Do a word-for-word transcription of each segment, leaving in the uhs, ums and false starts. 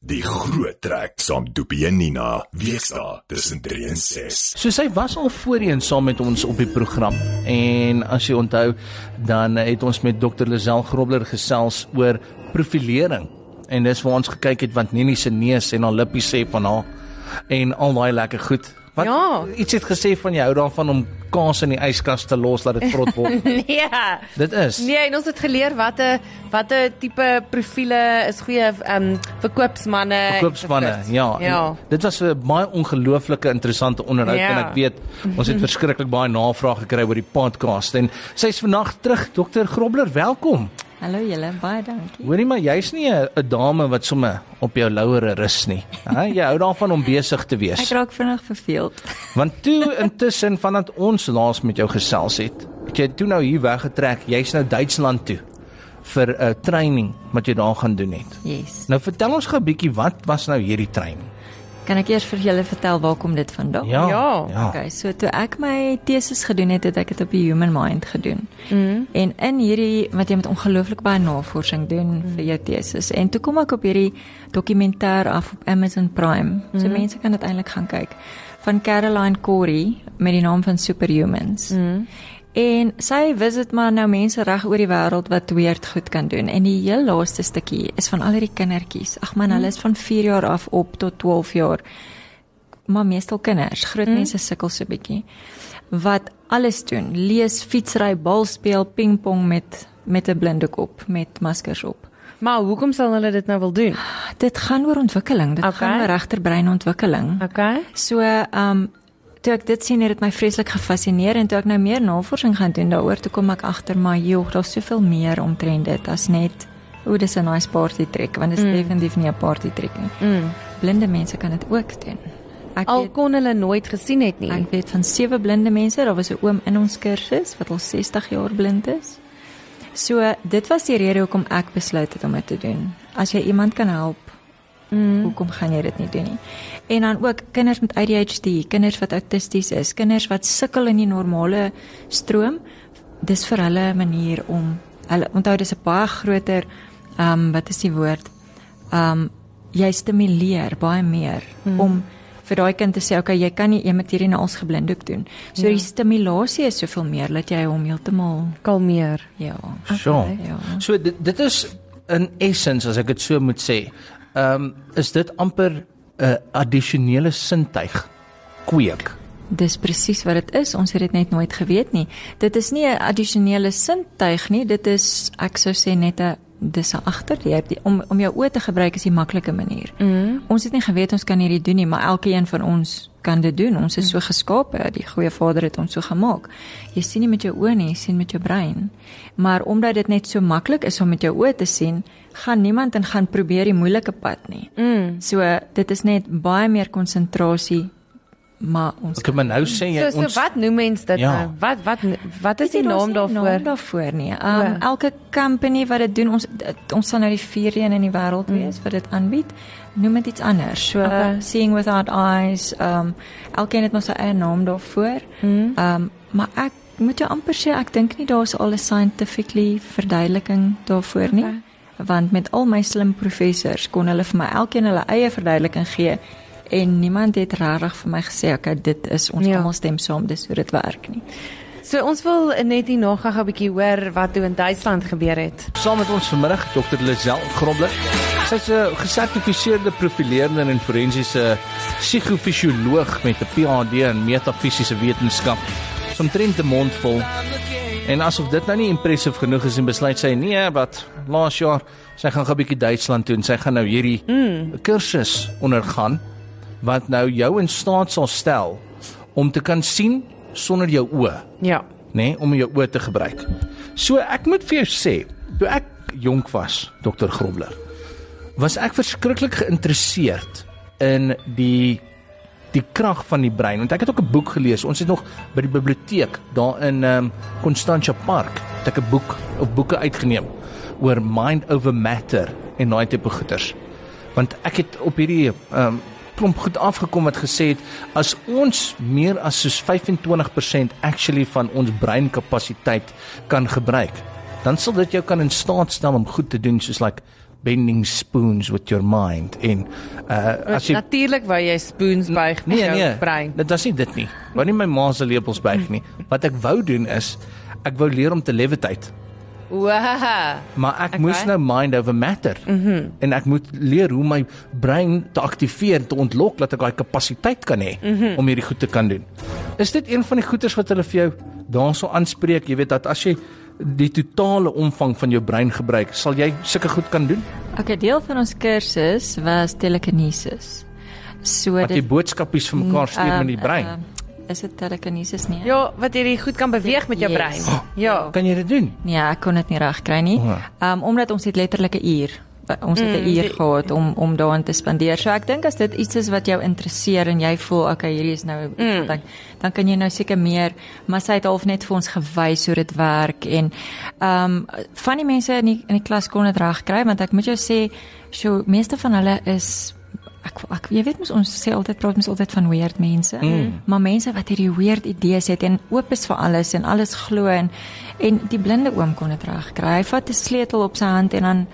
Die groot trek saam Doopie en Nina, weekdae tussen drie en ses. So sy was al voorheen saam met ons op die program en as jy onthou, dan het ons met dokter Lisel Grobler gesels oor profilering en dis waar ons gekyk het wat Nini se neus en haar lippies sê van haar en al daai lekker goed. Wat Ja. iets het gesê van jou daarvan om kaas in die yskas te los dat dit vrot word. Nee. Dit is. Nee, en ons het geleer wat 'n wat 'n tipe profiele is goeie um, verkoopsmanne. Verkoopsmanne, ja. Ja. Dit was 'n baie ongelooflike interessante onderhoud Ja. en ek weet, ons het verskriklik baie navraag gekry oor die podcast en sy's vandag terug, dokter Grobler, welkom. Hallo julle, baie dankie. Hoorie maar, jy's nie 'n 'n dame wat sommer op jou lauwere rus nie. Hè? Jy hou daarvan om besig te Ek wees. raak vinnig verveeld. Want toe intussen vandat ons laas met jou gesels het, het jy toe nou hier weggetrek, jy's nou Duitsland toe vir 'n uh, training wat jy daar gaan doen het. Yes. Nou vertel ons gou 'n bietjie, wat was nou hierdie training? Kan ek eers vir julle vertel waar kom dit vandaan? Ja. Ja. ja. Okay, so toe ek my tesis gedoen het, het ek dit op die human mind gedoen. Mm. En in hierdie wat jy met ongelooflik baie navorsing doen mm. vir jou tesis. En toe kom ek op hierdie dokumentêr af op Amazon Prime. So mm. mense kan dit eintlik gaan kyk. Van Caroline Corey met die naam van Superhumans. Mm. En sy visit maar nou mense reg oor die wêreld wat weird goed kan doen. En die heel laaste stukkie is van al hierdie kindertjies. Ag man, hulle is van vier jaar af op tot twaalf jaar. Maar meestal kinders, groot mm. mense sukkel so 'n bietjie. Wat alles doen, lees, fietsry, bal speel, pingpong met met 'n blinde kop, met maskers op. Maar hoekom sal hulle dit nou wil doen? Dit gaan oor ontwikkeling. Dit Okay. gaan oor regterbreinontwikkeling. Okay. So, ehm um, toe ek dit sien, het dit my vreeslik gefassineer en toe ek nou meer navorsing gaan doen daaroor, toe kom ek agter maar joh, daar's soveel meer omtrent dit as net o, dis 'n nice party trick, want dit is mm. definitief nie 'n party trick nie. Mm. Blinde mense kan dit ook doen. Ek Al weet, kon hulle nooit gesien het nie. ek weet van sewe blinde mense, daar was 'n oom in ons kursus wat al sestig jaar blind is. So, dit was die rede hoekom ek besluit het om dit te doen. As jy iemand kan help, Mm. hoekom gaan jy dit nie doen nie? En dan ook kinders met A D H D, kinders wat autisties is, kinders wat sukkel in die normale stroom, dis vir hulle 'n manier om hulle onthou dis 'n baie groter ehm um, wat is die woord? Ehm um, jy stimuleer baie meer mm. om vir daai kind te sê, okay, jy kan nie jy moet hierdie nou als geblindoek doen. So ja. Die stimulasie is soveel meer dat jy hom heeltemal kalmeer. ja. Sure. Ja. So dit, dit is in essence, as ek dit so moet sê, ehm um, is dit amper 'n uh, addisionele sintuig kweek. Dis presies wat dit is. Ons het dit net nooit geweet nie. Dit is nie 'n addisionele sintuig nie. Dit is, ek sou sê, net 'n dis 'n agterdeur om om jou oë te gebruik is die maklike manier. Mm. Ons het nie geweet ons kan hierdie doen nie, maar elkeen van ons kan dit doen. Ons is so geskape. Die goeie Vader het ons so gemaak. Jy sien nie met jou oë nie, jy sien met jou brein. Maar omdat dit net so maklik is om met jou oë te sien, gaan niemand en gaan probeer die moeilike pad nie. Mm. So dit is net baie meer konsentrasie, maar ons Ek kan maar nou sê jy So, so wat noem mens dit Ja. nou? Wat wat wat is die Weet jy, naam daar's nie 'n daarvoor? naam daarvoor nie. Um, Ja. Elke company wat dit doen, ons ons sal nou die vierde een in die wêreld mm. wees wat dit aanbied, noem dit iets anders. So Okay. Seeing Without Eyes, um elkeen het mos sy eie naam daarvoor. Mm. Um maar ek moet jou amper sê ek dink nie daar's al 'n scientifically verduideliking daarvoor nie. Okay. Want met al my slim professors kon hulle vir my elkeen hulle eie verduideliking gee en niemand het regtig vir my gesê okay, dit is ons Ja. almal stem saam, dis hoe dit werk nie. So ons wil net hier nog gou 'n bietjie hoor wat toe in Duitsland gebeur het. saam met ons vanmiddag dokter Lisel Grobler. Sy's 'n gesertifiseerde profileerder en forensiese psigofisioloog met 'n P H D in metafisiese wetenskap. Sy omtrent 'n mond vol. En asof dit nou nie impressive genoeg is en besluit sy nee, wat laas jaar sy gaan 'n bietjie Duitsland toe en sy gaan nou hierdie mm. kursus ondergaan wat nou jou in staat sal stel om te kan sien sonder jou oë. Ja. Nee, om jou oë te gebruik. So ek moet vir jou sê, toe ek jonk was, dokter Grobler, was ek verskriklik geïnteresseerd in die die krag van die brein. Want ek het ook 'n boek gelees. Ons het nog by die biblioteek daar in um, Constantia Park het ek 'n boek of boeke uitgeneem oor mind over matter en daai tipe goeters. Want ek het op hierdie um, klomp goed afgekom wat gesê het as ons meer as soos vyf-en-twintig persent actually van ons breinkapasiteit kan gebruik, dan sal dit jou kan in staat stel om goed te doen soos like bending spoons with your mind en uh, as jy Natuurlik wou jy spoons buig met nee, jou nee, brein. dit was nie dit nie. Wou nie my ma se lepels buig nie. Wat ek wou doen is ek wou leer om te levitate. Wow. Maar ek Okay. moes nou mind over matter. Mm-hmm. En ek moet leer hoe my brein te aktiveer, te ontlok dat ek daai kapasiteit kan hê mm-hmm. om hierdie goed te kan doen. Is dit een van die goeders wat hulle vir jou daarso aanspreek? Jy weet dat as jy die totale omvang van jou brein gebruik, sal jy sulke goed kan doen? Okay, deel van ons kursus was telekinesis. So Dat jy boodskapies vir mekaar stuur met die brein. Uh, is dit telekinesis nie? Ja, wat jy die goed kan beweeg met jou Yes. brein. Ja. Kan jy dit doen? Nee, ek kon dit nie reg kry nie. Oh. Um omdat ons het letterlik 'n uur. Ons het 'n Mm, uur die- gehad om om daarin te spandeer. So ek dink as dit iets is wat jou interesseer en jy voel okay, hierdie is nou Mm. dan, dan kan jy nou seker meer, maar sy het half net vir ons gewys hoe dit werk en um van die mense in die in die klas kon dit reg kry, want ek moet jou sê, so meeste van hulle is Ek, ek jy weet mos ons sê altyd praat mens altyd van weird mense, mm. maar mense wat hierdie weird idees het en oop is vir alles en alles glo en en die blinde oom kon dit reg kry. Hy vat 'n sleutel op sy hand en dan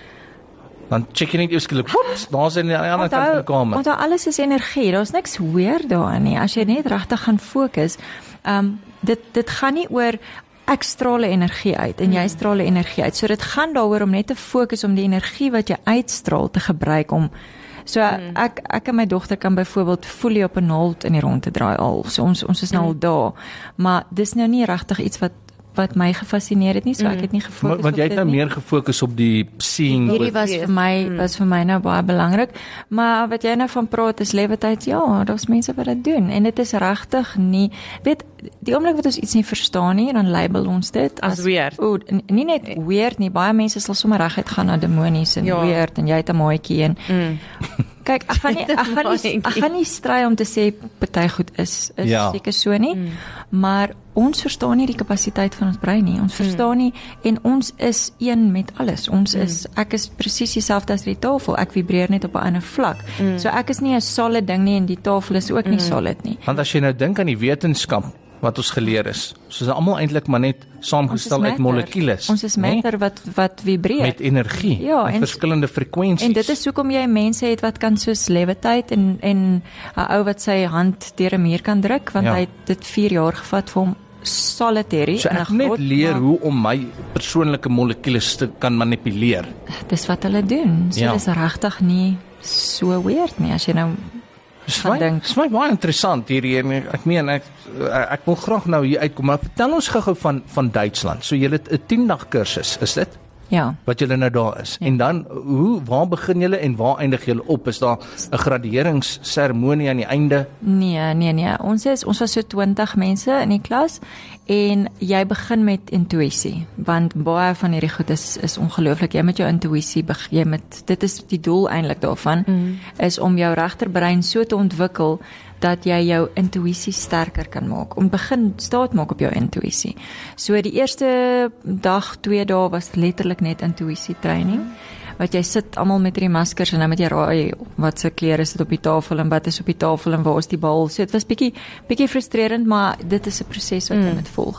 Dan check jy net eers skielik, woeps, daar's in die ander kant van die kamer. onthou alles is energie. Daar's niks weird daarin nie. As jy net regtig gaan fokus, um dit dit gaan nie oor ek straal energie uit en jy straal energie uit. So dit gaan daaroor om net te fokus om die energie wat jy uitstraal te gebruik om So mm. ek ek en my dogter kan byvoorbeeld folie op 'n naald in die rond te draai al. So ons ons is nou al daar. Maar dis nou nie regtig iets wat wat my gefassineer het nie, so ek het nie gefokus Maar, want jy het op nou dit nie. meer gefokus op die seeing. Hierdie was vir my was vir my nou baie belangrik. Maar wat jy nou van praat is levitate. Ja, daar's mense wat dit doen en dit is regtig nie weet die oomblik wat ons iets nie verstaan nie, dan label ons dit As weird. O, nie net weird nie, baie mense sal sommer reguit gaan na demonies en Ja. weird en jy het 'n maatjie en Mm. kyk, ek gaan nie ek gaan nie ek gaan nie stry om te sê party goed is is Ja. seker so nie, mm. maar ons verstaan nie die kapasiteit van ons brein nie. Ons verstaan nie en ons is een met alles. Ons mm. is ek is presies dieselfde as die tafel. Ek vibreer net op 'n ander vlak. Mm. So ek is nie 'n solid ding nie en die tafel is ook nie mm. solid nie. Want as jy nou dink aan die wetenskap wat ons geleer is, ons is almal eintlik maar net saamgestel uit molekules. Ons is matter wat wat vibreer met energie, ja, met en, verskillende frekwensies. En dit is hoekom jy mense het wat kan soos levitate en en 'n ou wat sy hand deur 'n muur kan druk, want Ja. hy het dit vier jaar gevat vir hom solitary So in 'n ek net grot, leer maar hoe om my persoonlike molekules te kan manipuleer. dis wat hulle doen. So Ja. dis regtig nie so weird nie as jy nou Dis gaan my, dink. dis my baie interessant hierdie en ek, ek meen ek ek wil graag nou hier uitkom, maar vertel ons gou-gou van van Duitsland. So jy het 'n tien dag kursus, is dit? Ja. Wat julle nou daar is. Ja. En dan hoe waar begin julle en waar eindig julle op? Is daar 'n graderingsseremonie aan die einde? Nee, nee, nee. Ons is ons was so twintig mense in die klas en jy begin met intuïsie, want baie van hierdie goed is is ongelooflik. Jy met jou intuïsie begin met dit is die doel eintlik daarvan mm. is om jou regterbrein so te ontwikkel dat jy jou intuïsie sterker kan maak. Om begin staat maak op jou intuïsie. So die eerste dag, twee dae was letterlik net intuïsie training. Wat jy sit almal met hierdie maskers en dan moet jy raai wat se klere sit op die tafel en wat is op die tafel en waar is die bal. So dit was bietjie bietjie frustrerend, maar dit is 'n proses wat jy mm. moet volg.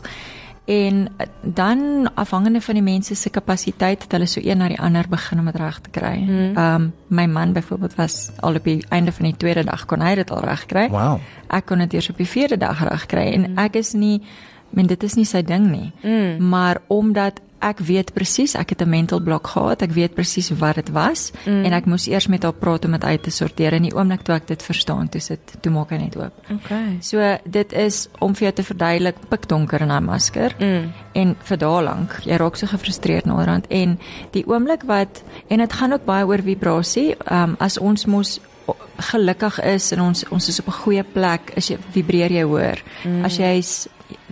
En dan afhangende van die mense se kapasiteit het hulle so een na die ander begin om dit reg te kry. Mm. Um my man byvoorbeeld was al op die einde van die tweede dag kon hy dit al reg kry. Wow. Ek kon dit eers op die vierde dag reg kry en ek is nie men dit is nie sy ding nie. Mm. Maar omdat ek weet presies, ek het 'n mental blok gehad, ek weet presies wat dit was mm. en ek moes eers met haar praat om dit uit te sorteer en die oomblik toe ek dit verstaan, toe sit toe maak hy net oop. Okay. So dit is om vir jou te verduidelik pikdonker in 'n masker mm. en vir dae lank, jy raak so gefrustreerd naderhand en die oomblik wat en dit gaan ook baie oor vibrasie, um, as ons mos gelukkig is en ons ons is op 'n goeie plek, is jy vibreer jy hoër. Mm. As jy's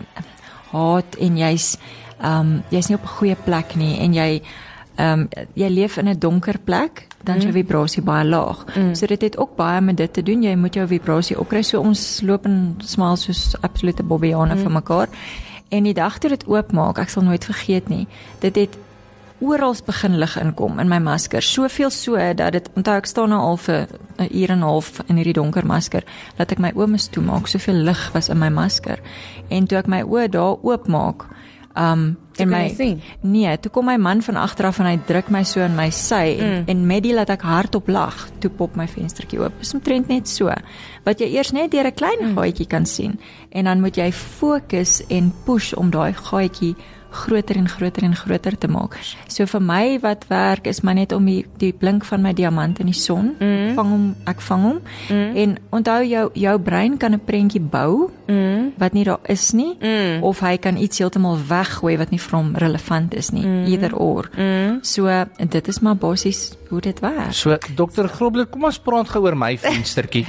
haat en jy's um, jy's nie op 'n goeie plek nie en jy um, jy leef in 'n donker plek, dan is jou vibrasie baie laag. Mm. So dit het ook baie met dit te doen, jy moet jou vibrasie opkry, so ons loop en smaal soos absolute bobbiane mm. vir mekaar. En die dag toe dit oopmaak, ek sal nooit vergeet nie, dit het oral begin lig inkom in my masker, soveel so dat dit, onthou ek staan nou al vir 'n uur en 'n half in hierdie donker masker, dat ek my oë moes toemaak, soveel lig was in my masker. En toe ek my oë daar oopmaak, um En kon my jy sien? nee, toe kom my man van agteraf en hy druk my so in my sy en, Mm. en met die laat ek hardop lag, toe pop my venstertjie oop. Dis omtrent net so. Wat jy eers net deur 'n klein mm. gaatjie kan sien en dan moet jy fokus en push om daai gaatjie groter en groter en groter te maak. So vir my wat werk is maar net om die, die blink van my diamant in die son, mm. vang hom, ek vang hom mm. en onthou jou jou brein kan 'n prentjie bou mm. wat nie daar is nie mm. of hy kan iets heeltemal weggooi wat nie vir hom relevant is nie, mm. either or. Mm. So dit is maar basies hoe dit werk. So dokter Grobler, kom ons praat gou oor my venstertjie.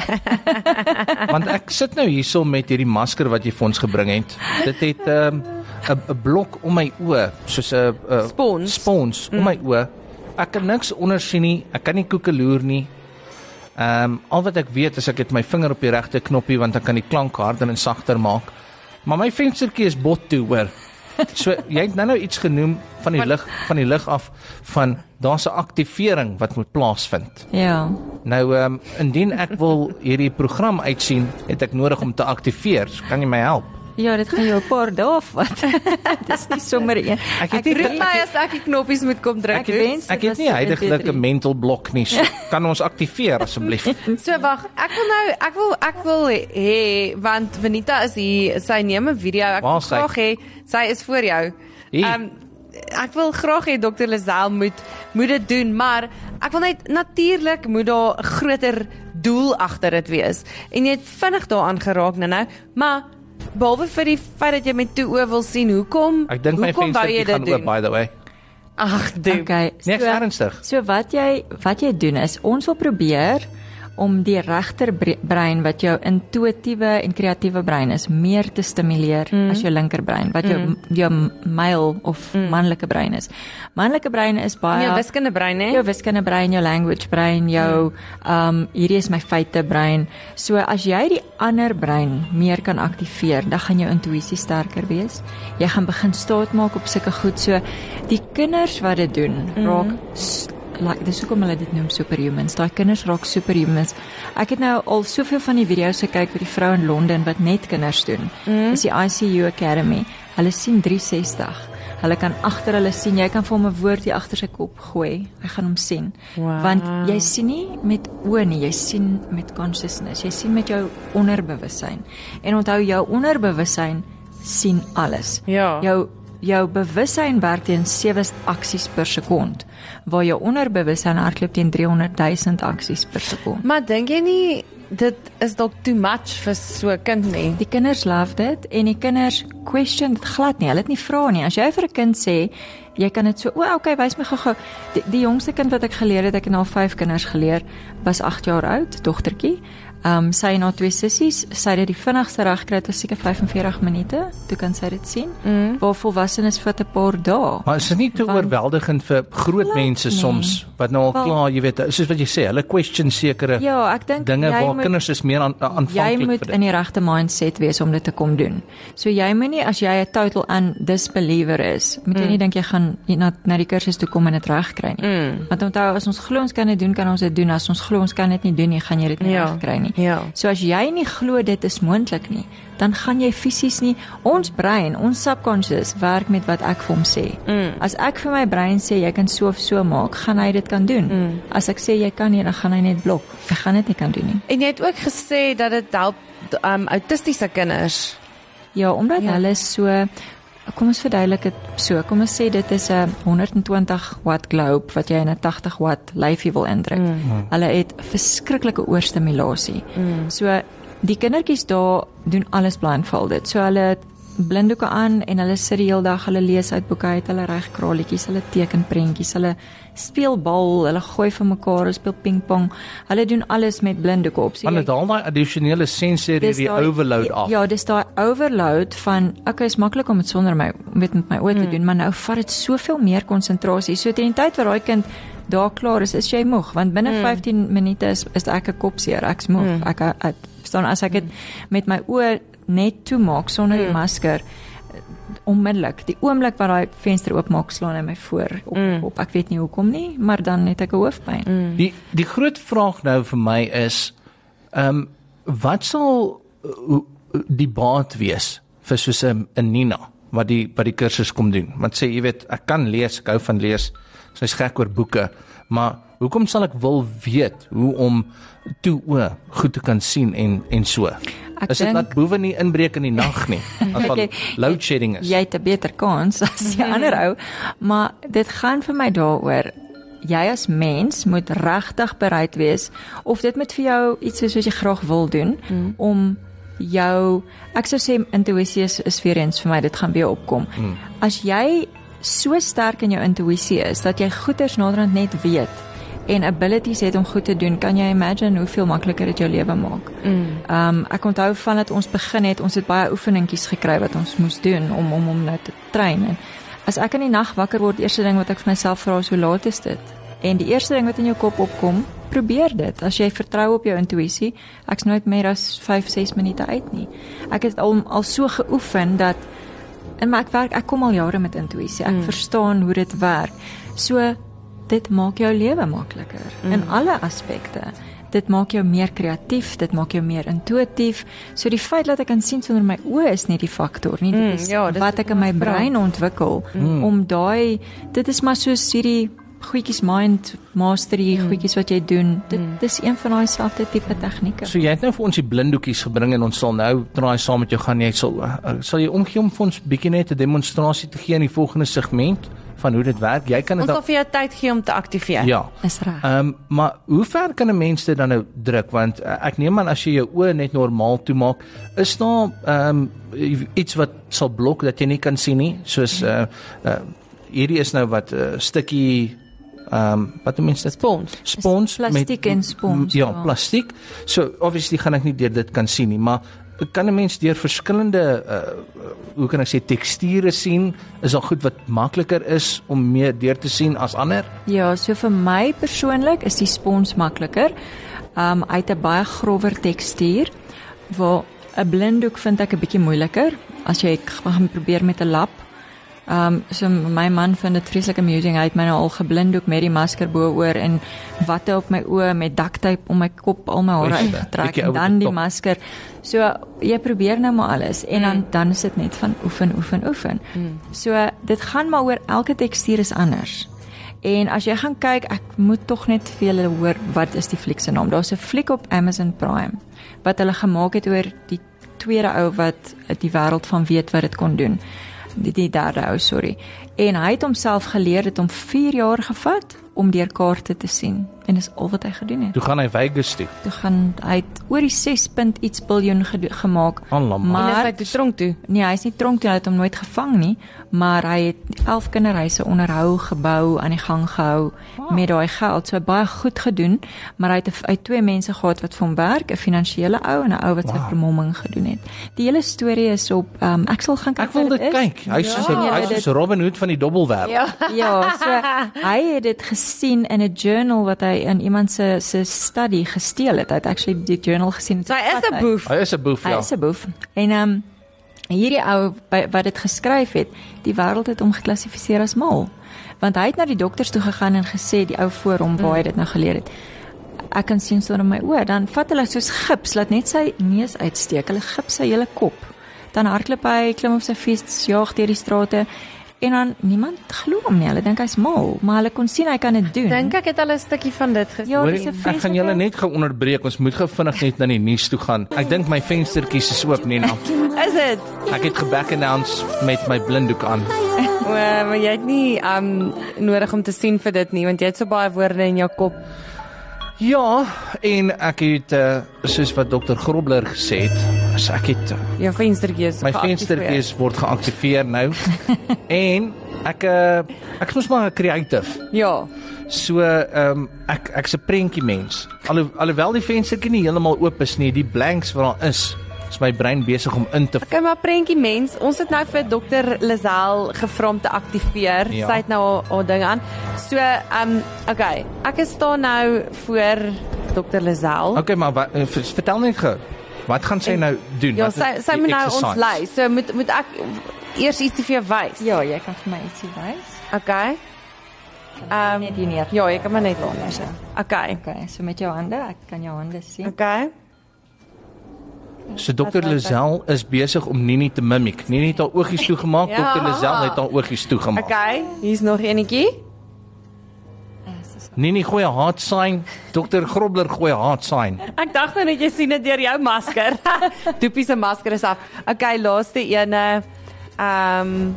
Want ek sit nou hierso met hierdie masker wat jy vir ons gebring het. Dit het 'n um, 'n blok om my oë, soos 'n spons, spons mm. om my oë. Ek kan niks onder sien nie, ek kan nie koekeloer nie. Ehm um, al wat ek weet is ek het my vinger op die regte knoppie want ek kan die klank harder en sagter maak. Maar my venstertjie is bot toe, hoor. So jy het nou nou iets genoem van die lig van die lig af van daar's 'n aktivering wat moet plaasvind. Ja. Nou ehm um, indien ek wil hierdie program uitsien, het ek nodig om te aktiveer. So kan jy my help? Ja, dit gaan jou 'n paar dae vat. Dis nie sommer een. Ek het Ek roep my as ek die knoppies moet kom druk. Ek het, ek het nie heidaglik 'n mental blok nie. So kan ons aktiveer asseblief? So wag, ek wil nou ek wil ek wil hê want Venita is hier, sy neem 'n video. Ek wil graag hê sy is voor jou. Ehm um, ek wil graag hê dokter Lazel moet moet dit doen, maar ek wil net natuurlik moet daar 'n groter doel agter dit wees. En jy het vinnig daaraan geraak nou nou, maar behalwe vir die feit dat jy met toe oë wil sien, hoekom? Ek dink my venstertjie gaan oop, by the way. Ag, doen. Okay, so, nee, ernstig. So wat jy wat jy doen is ons wil probeer om die regter brein wat jou intuïtiewe en kreatiewe brein is meer te stimuleer mm. as jou linkerbrein wat jou mm. jou male of mm. manlike brein is. Manlike brein is baie jou wiskunde brein hè. Jou wiskunde brein, jou language brein, jou ehm mm. um, hierdie is my feite brein. So as jy die ander brein meer kan aktiveer, dan gaan jou intuïsie sterker wees. Jy gaan begin staatmaak op sulke goed. So die kinders wat dit doen, mm. raak like, dis hoekom hulle dit noem superhumans. Daai kinders raak superhumans. Ek het nou al soveel van die video's gekyk vir die vrou in Londen wat net kinders doen. Mm. Dis die I C U Academy. Hulle sien drie sestig. Hulle kan agter hulle sien. Jy kan vir hom 'n woord hier agter sy kop gooi. Hy gaan hom sien. Wow. Want jy sien nie met oë nie, jy sien met consciousness. Jy sien met jou onderbewussyn. En onthou jou onderbewussyn sien alles. Ja. Jou Jou bewussyn werk teen sewe aksies per sekond, waar jou onderbewussyn hardloop teen driehonderd duisend aksies per sekond. Maar dink jy nie dit is dalk too much vir so 'n kind nie? Die kinders love dit en die kinders question dit glad nie. Hulle het nie vra nie. As jy vir 'n kind sê, jy kan dit so, o, oh, okay, wys my gou-gou. Die, die jongste kind wat ek geleer het, ek het al vyf kinders geleer, was agt jaar oud, dogtertjie. Um, sy na twee sissies, sy het die vinnigste reg gekry, dit was seker vyf en veertig minute, toe kan sy dit sien. Mm. Waar volwassenes vat 'n paar dae. Maar is dit nie te oorweldigend vir groot mense nee. soms, wat nou al well, klaar, jy weet, soos wat jy sê, hulle question sekere ja, ek dink dinge waar moet, kinders is meer aan, aanvanklik vir dit. Jy moet in die regte mindset wees om dit te kom doen. So jy moet nie, as jy 'n total undisbeliever is, moet jy mm. nie dink jy gaan na, na die kursus toe kom en dit reg kry nie. Mm. Want onthou, as ons glo ons kan dit doen, kan ons dit doen. As ons glo ons kan dit nie doen nie, gaan jy dit nie ja. reg kry nie. Ja. So as jy nie glo dit is moontlik nie, dan gaan jy fisies nie, ons brein, ons subconscious werk met wat ek vir hom sê. Mm. As ek vir my brein sê jy kan so of so maak, gaan hy dit kan doen. Mm. As ek sê jy kan nie, dan gaan hy net blok. Hy gaan dit nie kan doen nie. En jy het ook gesê dat dit help um, autistiese kinders. Ja, omdat ja. hulle so, kom ons verduidelik dit so, kom ons sê dit is 'n honderd en twintig watt globe wat jy in 'n agtig watt lyfie wil indruk. Mm. Hulle het verskriklike oorstimulasie. Mm. So die kindertjies daar doen alles blindfolded. So hulle het blinddoeke aan en hulle sit die hele dag, hulle lees uit boeke uit, hulle reg kraletjies, hulle teken prentjies, hulle speel bal, hulle gooi vir mekaar, hulle speel pingpong. Hulle doen alles met blinddoeke op. So, hulle daal daai addisionele sensory overload af. Ja, dis daai overload van okay, is maklik om dit sonder my met met my oë te mm. doen, maar nou vat dit soveel meer konsentrasie. So teen die tyd wat daai kind daar klaar is, is jy moeg, want binne mm. vyftien minute is is ek 'n kopseer, ek's moeg. Mm. Ek ek staan as ek dit met my oë net toe maak sonder mm. die masker, onmiddellik, die oomblik wat daai venster oopmaak, slaan hy my voor op, mm. op. Ek weet nie hoekom nie, maar dan het ek 'n hoofpyn. Mm. Die die groot vraag nou vir my is, ehm um, wat sal uh, die baat wees vir soos 'n Nina wat die wat die kursus kom doen. Want sê, jy weet, ek kan lees, ek hou van lees, so is gek oor boeke, maar hoekom sal ek wil weet hoe om toe o goed te kan sien en en so? Ek is dit dat boewe nie inbreek in die nag nie, as van load shedding is. Jy het 'n beter kans as die ander ou, maar dit gaan vir my daaroor, jy as mens moet regtig bereid wees, of dit met vir jou iets is wat jy graag wil doen, mm. om jou, ek sou sê intuïsie is, is weer eens vir my, dit gaan weer opkom. Mm. As jy so sterk in jou intuïsie is, dat jy goeders naderhand net weet, en abilities het om goed te doen, kan jy imagine hoeveel makliker dit jou lewe maak. Mm. Um, ek onthou van dat ons begin het, ons het baie oefeningkies gekry wat ons moes doen, om om, om nou te train, en as ek in die nag wakker word, die eerste ding wat ek vir myself vra is, hoe laat is dit? En die eerste ding wat in jou kop opkom, probeer dit, as jy vertrou op jou intuïsie, ek's nooit meer as vyf, ses minute uit nie. Ek het al, al so geoefen, dat, en maar ek werk, ek kom al jare met intuïsie, ek mm. verstaan hoe dit werk, so, dit maak jou lewe makliker, mm. in alle aspekte. Dit maak jou meer kreatief, dit maak jou meer intuïtief. So die feit dat ek kan sien sonder my oë is nie die faktor nie, dit mm, is ja, dit wat ek in my brein ontwikkel, mm. om daai, dit is maar soos hierdie goedjies mind mastery, mm. goedjies wat jy doen, dit mm. is een van daai selfde tipe tegnieke. So jy het nou vir ons die blinddoekies gebring, en ons sal nou draai saam met jou gaan, jy sal, uh, sal jy omgee om vir ons bietjie net 'n demonstrasie te gee in die volgende segment, van hoe dit werk, jy kan ons dit sal vir jou tyd gee om te aktiveer. Ja, is reg. Um, maar hoe ver kan 'n mens dit dan nou druk, want uh, ek neem aan as jy jou oë net normaal toemaak, is daar um, iets wat sal blok dat jy nie kan sien nie, soos uh, uh, hierdie is nou wat 'n uh, stukkie um, wat noem mens dit? Spons. Spons. Plastiek en spons. Ja, plastiek. So obviously gaan ek nie deur dit kan sien nie, maar kan 'n mens deur verskillende uh, hoe kan ek sê teksture sien, is daar goed wat makliker is om meer deur te sien as ander? Ja, so vir my persoonlik is die spons makliker. Um uit 'n baie grower tekstuur, waar 'n blinddoek vind ek 'n bietjie moeiliker as jy gaan probeer met 'n lap. Um so my man vind dit vreeslik amusing. Hy het my nou al geblinddoek met die masker bo-oor en watte op my oë met duct-tape om my kop al my hare uitgetrek en dan die masker. So jy probeer nou maar alles en dan dan is dit net van oefen oefen oefen. Mm. So dit gaan maar oor elke tekstuur is anders. En as jy gaan kyk, ek moet tog net vir julle hoor wat is die fliek se naam. Daar's 'n fliek op Amazon Prime wat hulle gemaak het oor die tweede ou wat die wêreld van weet wat dit kon doen. Die, die derde ou, sorry. En hy het homself geleer dit om vier jaar gevat om deur kaarte te sien. En dis al wat hy gedoen het. Toe gaan hy Vegas toe. Toe gaan hy het oor die ses punt iets biljoen gemaak. Maar en hy het tronk toe. Nee, hy is nie tronk toe, hy het hom nooit gevang nie, maar hy het elf kinderhuise onderhou, gebou, aan die gang gehou wow. met daai geld. So baie goed gedoen, maar hy het, hy het twee mense gehad wat vir hom werk, 'n finansiële ou en 'n ou wat wow. sy vermomming gedoen het. Die hele storie is op um, ek sal gaan kyk. Ek wil dit kyk. Hy is ja. so, hy is so Robin Hood van die dobbelwêreld. Ja, ja, so hy het dit gesien in 'n journal wat hy in iemand se se study gesteel het. Hy het actually die journal gesien. So hy is 'n boef. Hy is 'n boef, ja. Hy is 'n boef. En ehm um, hierdie ou wat dit geskryf het, die wêreld het hom geklassifiseer as mal. Want hy het na die dokters toe gegaan en gesê die ou voor hom waar hy dit nou geleer het. Ek kan sien sonder my oë, dan vat hulle soos gips, laat net sy neus uitsteek. Hulle gips sy hele kop. Dan hardloop hy, klim op sy fiets, jaag deur die strate. En dan niemand glo hom nie. Hulle dink hy's mal, maar hulle kon sien hy kan dit doen. Dink ek het hulle 'n stukkie van dit gesien. Ja, dis 'n Ek gaan julle net gou onderbreek. Ons moet gou vinnig net na die nuus toe gaan. Ek dink my venstertjies is oop, Nina. Is dit? Ek het geback announce met my blinddoek aan. O, maar jy het nie um nodig om te sien vir dit nie, want jy het so baie woorde in jou kop. Ja, en ek het uh, soos wat dokter Grobler gesê het, as ek het uh, jou venstertjies my venstertjies word geaktiveer nou. En ek uh, ek is mos maar creative. Ja. So ehm um, ek ek's 'n prentjie mens. Alho, alhoewel die venstertjie nie heeltemal oop is nie, die blanks wat daar is, is my brein besig om in te Okay, maar prentjie mens, ons het nou vir dokter Lazel gevra om te aktiveer. Ja. Sy het nou haar ding aan. So, ehm um, okay, ek staan nou voor dokter Lazel. Okay, maar wat, vertel net gou. Wat gaan sy en, nou doen? Ja, wat sy sy moet nou ons lei. So moet moet ek eers ietsie vir jou wys. Ja, jy kan vir my ietsie wys. Okay. Ehm um, net hier neer. Ja, jy kan maar net daar. Okay. Okay, so met jou hande, ek kan jou hande sien. Okay. So dokter Lazel is besig om Nini te mimiek. Nini het haar oogies toegemaak, ja. dokter Lazel het haar oogies toegemaak. Okay, hier's nog enetjie. Nini gooi 'n haat sign, dokter Grobler gooi 'n haat sign. Ek dink nou net jy sien dit deur jou masker. Doopie se masker is af. Okay, laaste ene. Ehm um,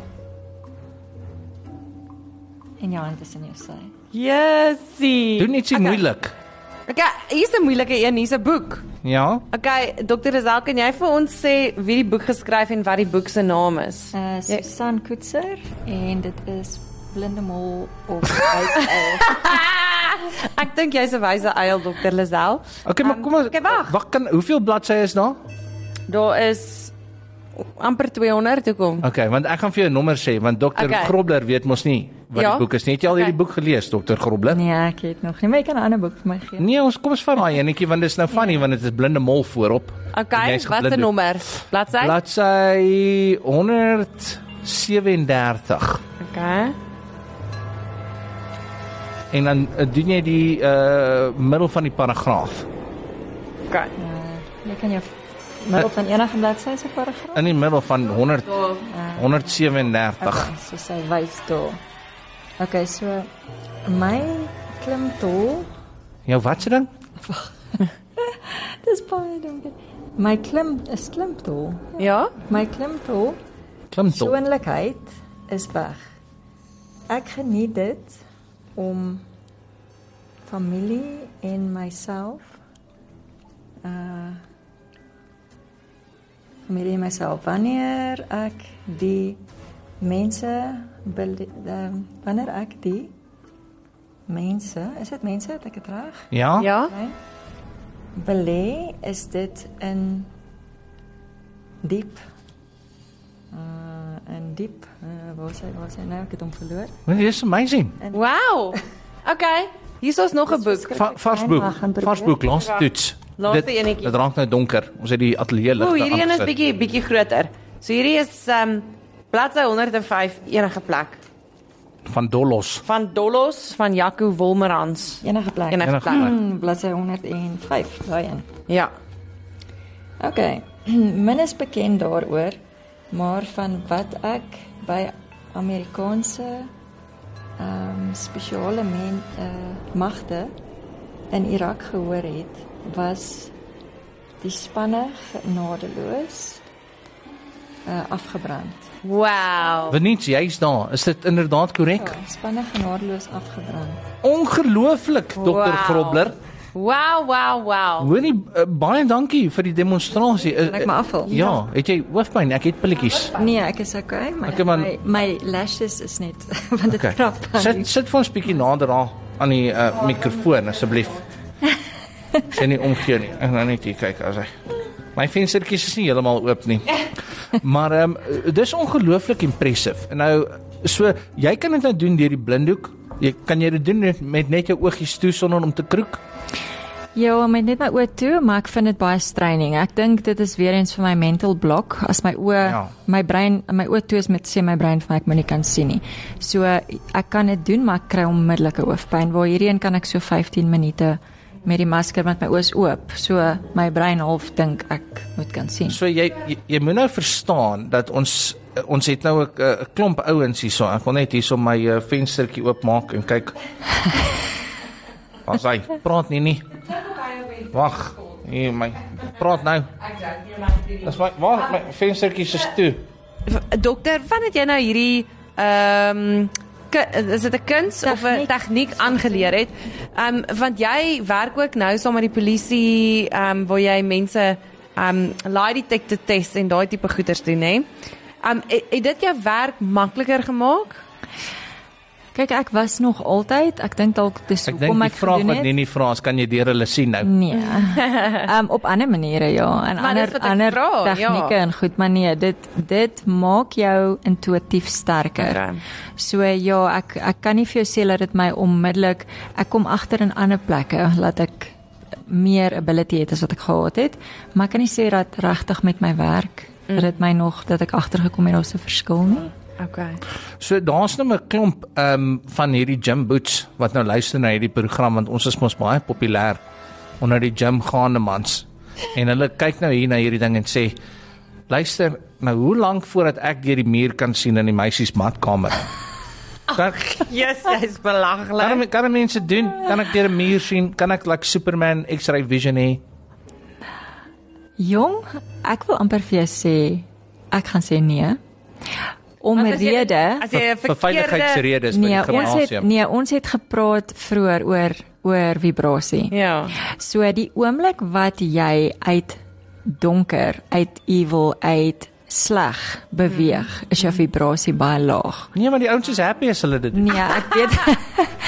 En jou hand is in jou sy. Jessie. Doen net so okay. moeilik. Okay, hier's 'n moeilike een, hier's 'n boek. Ja. Okay, dokter Lazel, kan jy vir ons sê wie die boek geskryf en wat die boek se naam is? Uh, Susan Koetser en dit is Blinde Mol of Wyse Uil. Ek dink jy's 'n wyse uil, dokter Lazel. Okay, maar kom ons. Um, okay, wag. Wat kan hoeveel bladsye is daar? Daar is amper tweehonderd toe kom. Okay, want ek gaan vir jou 'n nommer sê want dokter okay. Grobler weet mos nie wat ja? die boek is nie. Het jy al okay. hierdie boek gelees, dokter Grobler? Nee, ek het nog nie, maar jy kan 'n ander boek vir my gee. Nee, ons kom ons vat daai enetjie want dit is nou funny nee. want dit is Blinde Mol voorop. Okay, wat 'n nommer? Bladsy? Bladsy honderd sewendertig. Okay. En dan uh, doen jy die uh, middel van die paragraaf. Okay. Uh, jy kan jou middel van enige bladsy se paragraaf? In die middel van honderd, honderd sewendertig. Okay, so sy wys daar. Okay, so my klimtol. Jou wat se ding? Dis baie donker. My klim is klimtol. Ja? My klimtol. Klimtol. Persoonlikheid is weg. Ek geniet dit om familie en myself uh familie en myself wanneer ek die mense bele, uh, wanneer ek die mense is dit mense het ek dit reg? Ja. Ja. Okay. Belê is dit in diep uh in diep uh, waar sê waar sê nou ek het hom verloor. Dit is amazing. Wow. Okay, hier is nog 'n boek. Va Varsboek. Varsboek, laaste toets. Laaste enetjie. Dit raak nou donker. Ons het die ateljee ligte aangesit. O, hierdie een is aangesit. bietjie bietjie groter. So hierdie is um bladsy honderd en vyf enige plek. Van Dollos. Van Dollos van Jaco Wolmerans. Enige plek. Enige Enige plek. Hmm, bladsy honderd en vyf, daai een. Ja. Okay. Min is bekend daaroor, maar van wat ek by Amerikaanse ehm um, spesiale men uh, magte in Irak gehoor het, was die spanne genadeloos uh, afgebrand. Wow. Wanneer jy's daar, is dit inderdaad korrek? Ja, spanne genadeloos afgebrand. Ongelooflik, dokter Wow. Grobler. Wow, wow, wow. Hoorie, uh, baie dankie vir die demonstrasie. Uh, Kan ek maar afvul? Ja, het jy hoofpyn? Ek het pilletjies. Nee, ek is okay, my Okay, man. my, my lashes is net want dit Okay. krap. aan die- Sit sit vir ons bietjie nader aan aan die uh, mikrofoon asseblief. Sien nie omgee nie. Ek gaan net hier kyk as hy. My venstertjies is nie heeltemal oop nie. Maar ehm um, dis ongelooflik impressive. En nou so jy kan dit nou doen deur die blinddoek. Jy kan jy dit doen met, met net jou oogies toe sonder om te kroek. Ja, met net my oë toe, maar ek vind dit baie straining. Ek dink dit is weer eens vir my mental block as my oë, Ja. my brein, my oë toe is met sê my brein vir my ek moet nie kan sien nie. So ek kan dit doen, maar ek kry onmiddellike hoofpyn. Waar hierdie een kan ek so vyftien minute met die masker met my oë is oop. So my brein half dink ek moet kan sien. So jy jy, jy moet nou verstaan dat ons ons het nou 'n 'n klomp ouens hierso. Ek wil net hierso my uh, venstertjie oopmaak en kyk. Wat sê? Praat nie nie. Wag. Nee, my praat nou. Dis my waar my venstertjies is toe. Dokter, van het jy nou hierdie ehm um, is dit 'n kuns of 'n tegniek aangeleer het? Ehm um, want jy werk ook nou saam met die polisie ehm um, waar jy mense ehm um, lie detector test en daai tipe goeders doen, hè? Ehm um, het, het dit jou werk makliker gemaak? Kyk, ek was nog altyd, ek dink dalk dis Ek dink hoekom die ek vraag gedoen wat het. nie nie vra is kan jy deur hulle sien nou. Nee. Ehm um, op ander maniere ja, en Maar ander dis wat ek ander vra, tegnieke ja. en goed, maar nee, dit dit maak jou intuïtief sterker. Okay. So ja, ek ek kan nie vir jou sê dat dit my onmiddellik ek kom agter in ander plekke laat ek meer ability het as wat ek gehad het, maar ek kan nie sê dat regtig met my werk mm. dat dit my nog dat ek agtergekom het daar's 'n verskil nie. Okay. So daar's nou 'n klomp ehm um, van hierdie gym boots wat nou luister na hierdie program want ons is mos baie populêr onder die gym gaande mans. En hulle kyk nou hier na hierdie ding en sê, luister, nou hoe lank voordat ek deur die muur kan sien in die meisies matkamer? Kan, yes, jy's belaglik. Kan, kan mense doen? Kan ek deur 'n muur sien? Kan ek like Superman X-ray vision hê? Jong, ek wil amper vir jou sê, ek gaan sê nee. Om 'n rede, vir veiligheidsredes by nee, die gimnasium. Nee, ons het gepraat vroeër oor oor vibrasie. Ja. So die oomblik wat jy uit donker, uit evil, uit sleg beweeg, hmm. is jou vibrasie baie laag. Nee, maar die ouens is happy as hulle dit doen. Nee, ek weet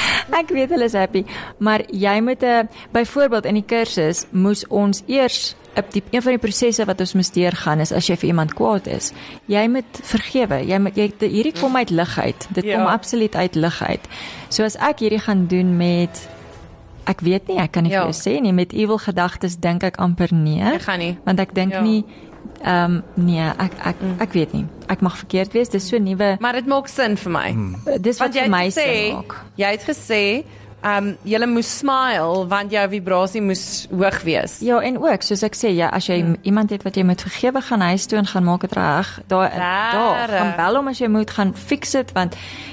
ek weet hulle is happy, maar jy moet 'n byvoorbeeld in die kursus moes ons eers die, een van die prosesse wat ons moes deurgaan is as jy vir iemand kwaad is, jy moet vergewe. Jy moet jy hierdie kom uit lig uit. Dit ja. kom absoluut uit lig uit. So as ek hierdie gaan doen met ek weet nie, ek kan nie ja. vir jou sê nie, met evil gedagtes dink ek amper nee. Ek gaan nie. Want ek dink ja. nie ehm um, nee, ek ek mm. ek weet nie. Ek mag verkeerd wees. Dis so nuwe. Maar dit maak sin vir my. Hmm. Dis wat vir my sin maak. Jy het gesê Ehm um, jy moes smile want jou vibrasie moes hoog wees. Ja, en ook soos ek sê, ja, as jy hmm. iemand het wat jy moet vergewe, gaan huis toe en gaan maak dit reg. Daar daar gaan bel hom as jy moet, gaan fix dit want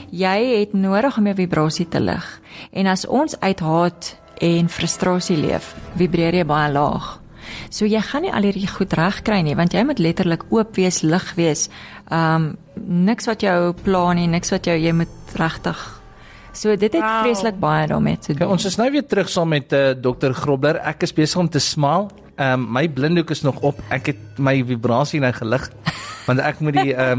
jy het nodig om jou vibrasie te lig. En as ons uit haat en frustrasie leef, vibreer jy baie laag. So jy gaan nie al hierdie goed reg kry nie, want jy moet letterlik oop wees, lig wees. Ehm um, niks wat jou pla nie, niks wat jou jy moet regtig. So dit het wow. vreeslik baie daarmee te doen. Okay, ons is nou weer terug saam met uh, dokter Grobler. Ek is besig om te smaal. Um, my blinddoek is nog op. Ek het my vibrasie nou gelig. Want ek moet die um,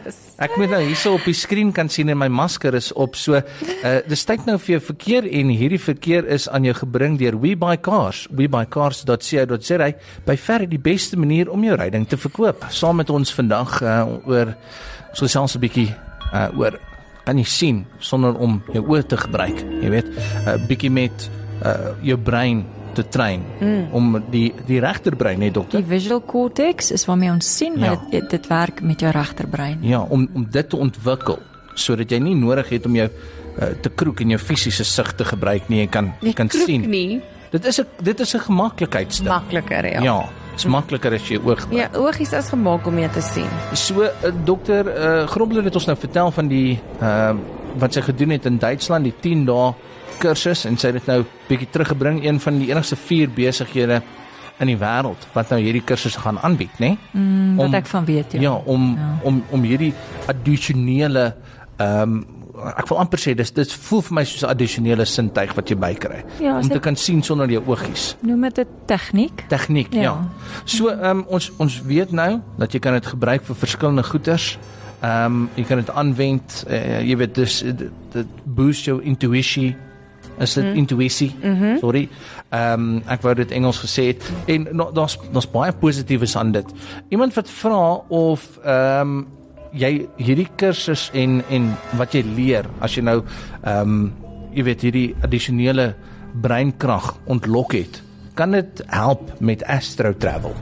ek moet nou hierso op die skerm kan sien en my masker is op. So uh, dis tyd nou vir jou verkeer en hierdie verkeer is aan jou gebring deur WeBuyCars. we buy cars dot co dot za. By ver die beste manier om jou ryding te verkoop. Saam met ons vandag uh, oor so selfs 'n bietjie uh, oor kan jy sien sonder om jou oë te gebruik, jy weet, 'n uh, bietjie met uh, jou brein te train mm. om die die regterbrein, nee dokter. Die visual cortex is waarmee ons sien, maar ja. dit, dit werk met jou regterbrein. Ja, om om dit te ontwikkel sodat jy nie nodig het om jou uh, te kroek en jou fisiese sig te gebruik nie, jy kan jy kan sien. Nie. Dit is 'n dit is 'n gemaklikheidsding. Makliker, ja. Ja. Dit is makliker as jy oog gebruik. Ja, oogies is gemaak om jy te sien. So, uh, dokter uh, Grobler het ons nou vertel van die uh, wat sy gedoen het in Duitsland, die tien dae kursus, en sy het dit nou bietjie teruggebring, een van die enigste vier besighede in die wêreld wat nou hierdie kursus gaan aanbied, né? Nee? Mm, wat ek van weet, ja. Ja, om ja. om om hierdie addisionele ehm um, ek wil amper sê dis dit voel vir my soos 'n addisionele sintuig wat jy bykry ja, om te kan sien sonder jou oogies. Noem dit 'n tegniek. Tegniek, ja. ja. So ehm um, ons ons weet nou dat jy kan dit gebruik vir verskillende goeders. Ehm um, jy kan dit aanwend, uh, jy weet dis dit boost jou intuïsie. Is dit mm. intuïsie? Mm-hmm. Sorry. Ehm um, ek wou dit Engels gesê het en no, daar's daar's baie positiefs aan dit. Iemand wat vra of ehm um, jy hierdie kursus en en wat jy leer as jy nou ehm um, jy weet hierdie addisionele breinkrag ontlok het, kan dit help met astro travel?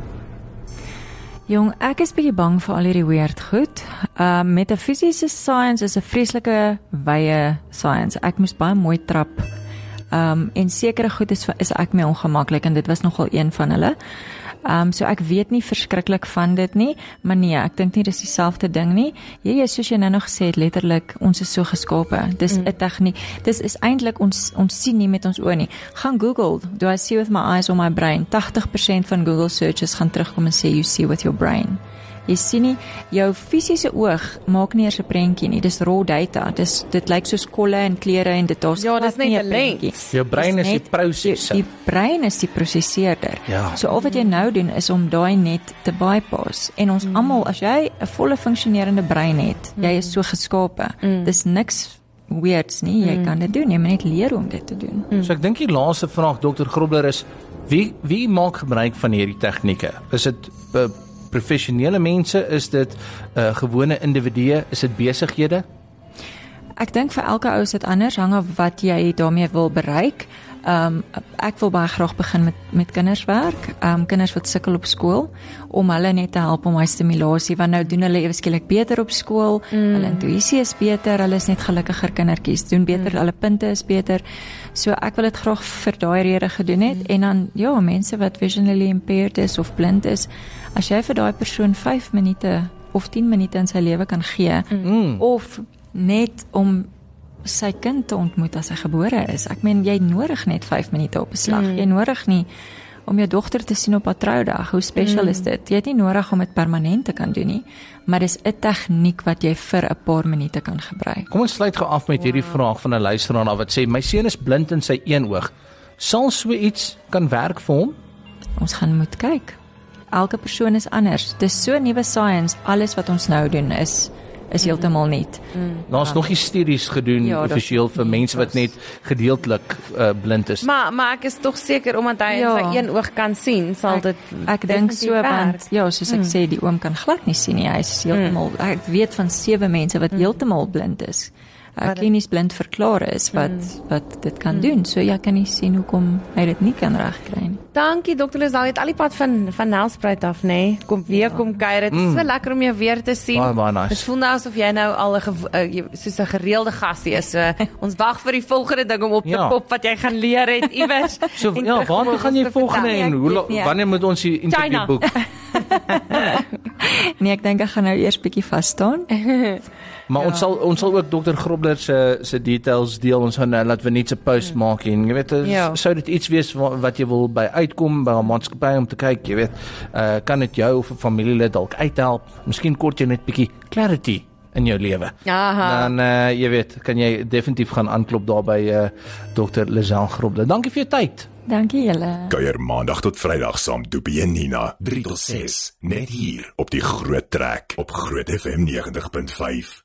Jong, ek is bietjie bang vir al hierdie weird goed. Ehm uh, metafisiese science is 'n vreeslike wye science. Ek moes baie mooi trap. Ehm um, en sekere goed is is ek mee ongemaklik en dit was nogal een van hulle. Ehm um, so ek weet nie verskriklik van dit nie, maar nee, ek dink nie dis dieselfde ding nie. Jy is soos jy nou nog gesê het, letterlik ons is so geskape. Dis 'n mm. tegniek. Dis is eintlik ons ons sien nie met ons oë nie. Gaan Google, do I see with my eyes or my brain? eighty percent van Google searches gaan terugkom en sê you see with your brain. Jy sien nie, jou fisiese oog maak nie eers 'n prentjie nie. Dis raw data. Dis dit lyk soos kolle en kleure en dit daar's ja, dis nie 'n prentjie. Jou brein is die prosesor. Die, die brein is die prosesseerder. Ja. So al wat jy nou doen is om daai net te bypass. En ons mm. almal, as jy 'n volle funksionerende brein het, mm. jy is so geskape. Mm. Dis niks weirds nie. Jy mm. kan dit doen. Jy moet net leer om dit te doen. Mm. So ek dink die laaste vraag dokter Grobler is wie wie maak gebruik van hierdie tegnieke? Is dit uh, professionele mense, is dit uh, gewone individue, is dit besighede? Ek dink vir elke ou is dit anders, hang af wat jy daarmee wil bereik. Um ek wil baie graag begin met met kinders werk. Um kinders wat sukkel op skool om hulle net te help om hy stimulasie, want nou doen hulle ewe skielik beter op skool. Mm. Hulle intuïsie is beter, hulle is net gelukkiger kindertjies, doen beter, mm. hulle punte is beter. So ek wil dit graag vir daai rede gedoen het mm. en dan ja, mense wat visually impaired is of blind is, as jy vir daai persoon vyf minute of tien minute in sy lewe kan gee mm. of net om sy kind te ontmoet as hy gebore is. Ek meen, jy nodig net vyf minute op 'n slag. Mm. Jy nodig nie om jou dogter te sien op haar troudag. Hoe special mm. is dit? Jy het nie nodig om dit permanent te kan doen nie, maar dis 'n tegniek wat jy vir 'n paar minute kan gebruik. Kom ons sluit gou af met wow. hierdie vraag van 'n luisteraar wat sê, my seun is blind in sy een oog. Sal so iets kan werk vir hom? Ons gaan moet kyk. Elke persoon is anders. Dis so nuwe science, alles wat ons nou doen is is heeltemal nuut. Mm. Daar's ja. nog nie studies gedoen ja, offisieel vir mense wat net gedeeltelik uh, blind is. Maar maar ek is tog seker omdat hy ja. in sy een oog kan sien, sal dit Ek, ek dink so want ja, soos ek mm. sê, die oom kan glad nie sien nie. Hy is heeltemal mm. ek weet van sewe mense wat mm. heeltemal blind is. Uh, klinies blind verklaar is wat mm. wat dit kan mm. doen. So jy kan nie sien hoekom hy dit nie kan regkry nie. Dankie dokter Lisel, het al die pad van van Nelspruit af, nê? Nee. Kom weer ja. kom kuier. Dit is mm. so lekker om jou weer te sien. Baie baie nice. Dit voel nou asof jy nou al 'n uh, soos 'n gereelde gas is. So ons wag vir die volgende ding om op te ja. pop wat jy gaan leer het iewers. So ja, waar gaan jy volgende en hoe nee. wanneer moet ons die interview boek? Nee, ek dink ek gaan nou eers bietjie vas staan. Maar ja. ons sal ons sal ook dokter Grobler se se details deel. Ons gaan nou laat we net 'n post hmm. maak en jy weet ja. sou dit iets wees wat, wat jy wil by uitkom by 'n maatskappy om te kyk, jy weet, uh, kan dit jou of 'n familielid dalk uithelp? Miskien kort jy net bietjie clarity in jou lewe. Dan uh, jy weet, kan jy definitief gaan aanklop daar by uh, dokter Lisel Grobler. Dankie vir jou tyd. Dankie julle. Kuier maandag tot Vrydag saam Doopie en Nina drie tot ses net hier op die Groot Trek op Groot F M negentig punt vyf.